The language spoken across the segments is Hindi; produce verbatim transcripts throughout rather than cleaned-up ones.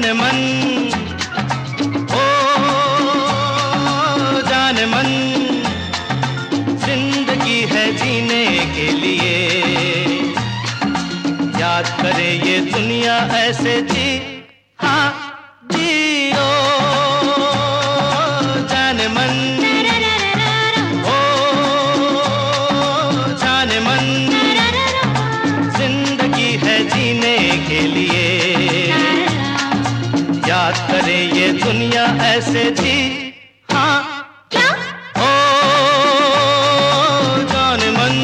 जाने मन, ओ जाने मन, जिंदगी है जीने के लिए, याद करे ये दुनिया ऐसे जी, हाँ जियो जाने मन, ओ जाने मन, जिंदगी है जीने के लिए, याद करे ये दुनिया ऐसे जी, हाँ क्या? ओ जाने मन।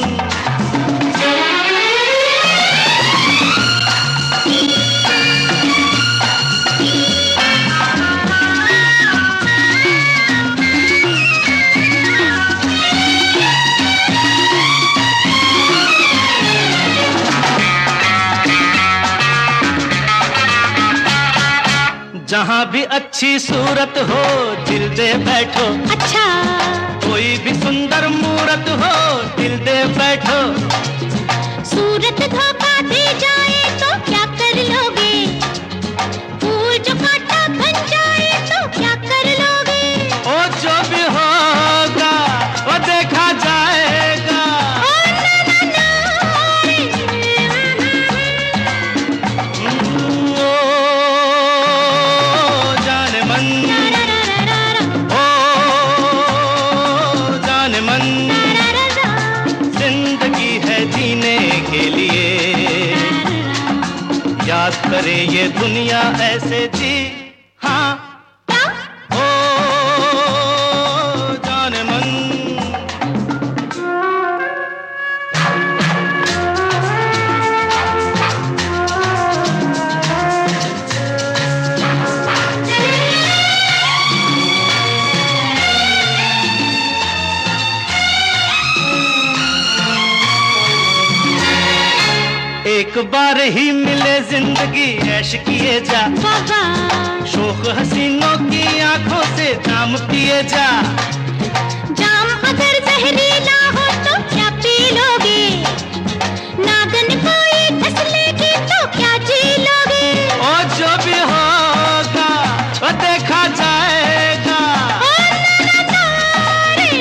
जहाँ भी अच्छी सूरत हो दिल दे बैठो, अच्छा कोई भी सुंदर मूरत हो दिल दे बैठो, सूरत धोखा दे जाए तो क्या कर लोगे, फूल जो कांटा बन जाए तो क्या कर लोगे, ओ जो भी होगा वो देखा जाएगा, ओ ना ना ना रे, ओ जाने मन, रा रा रा रा रा, ओ जाने मन, रा रा रा, जिंदगी है जीने के लिए, याद करे ये दुनिया ऐसे जी, हाँ क्या? ओ जाने मन। एक बार ही मिले जिंदगी ऐश किए जा, बाबा शोक हसीनों की आंखों से जाम पिए जा, जाम अगर जहरीला हो तो क्या पी लोगे, नागन कोई डस लेगी तो क्या जी लोगे, और जो भी होगा वो देखा जाएगा, ओ ना ना ना रे,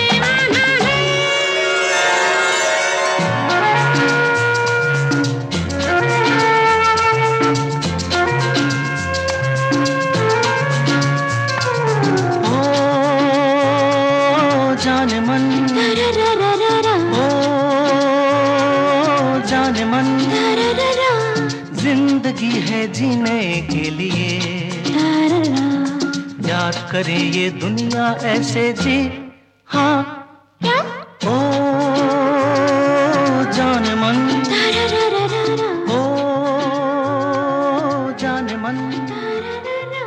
ओ जाने मन, रा रा रा रा रा, ओ जाने मन, रा रा रा, जिंदगी है जीने के लिए, रा रा रा, याद करे ये दुनिया ऐसे जी, हाँ क्या? ओ जाने मन, रा रा रा रा रा, ओ जाने मन। रा रा रा रा।